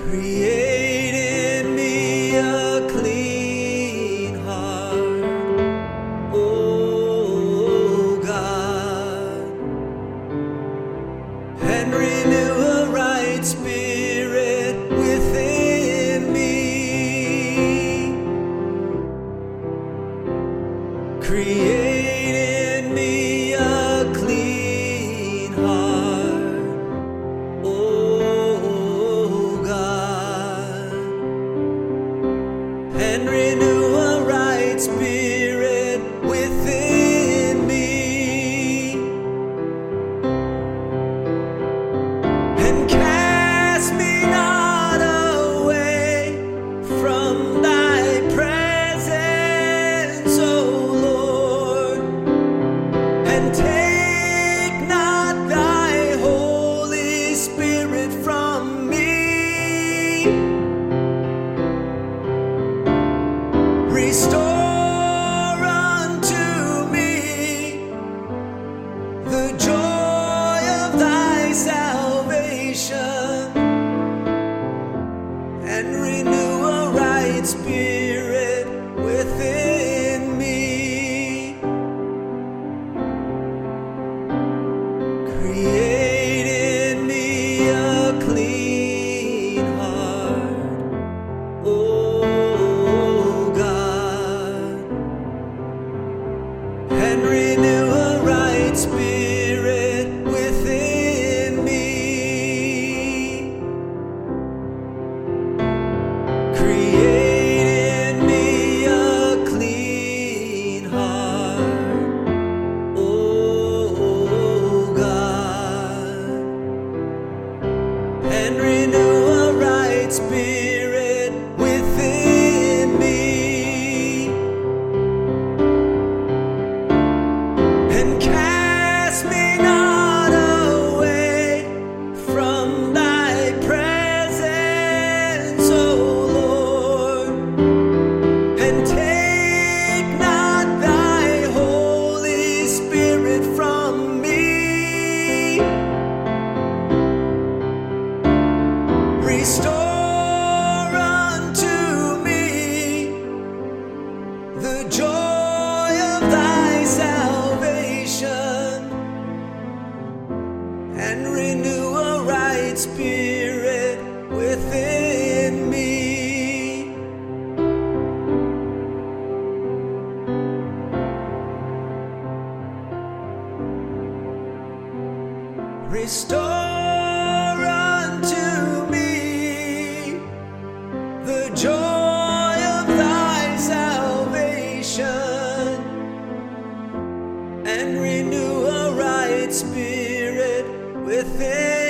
Create in me a clean heart, O God, and renew a right spirit within me. Create in me a clean heart, O God, and renew a right spirit within me. And cast me not away from thy presence, O Lord, and take not thy Holy Spirit from me. Restore unto me the joy of thy salvation, and renew a right spirit within me. Create in me a clean heart, O God, and renew a right spirit within me. Create in me a clean heart, O God, and renew a right spirit within me. And cast me not away from thy presence, O Lord, and take not thy Holy Spirit from me. Restore unto me the joy of thy salvation, and renew a right spirit within me. Restore unto me the joy of thy salvation, and renew a right spirit within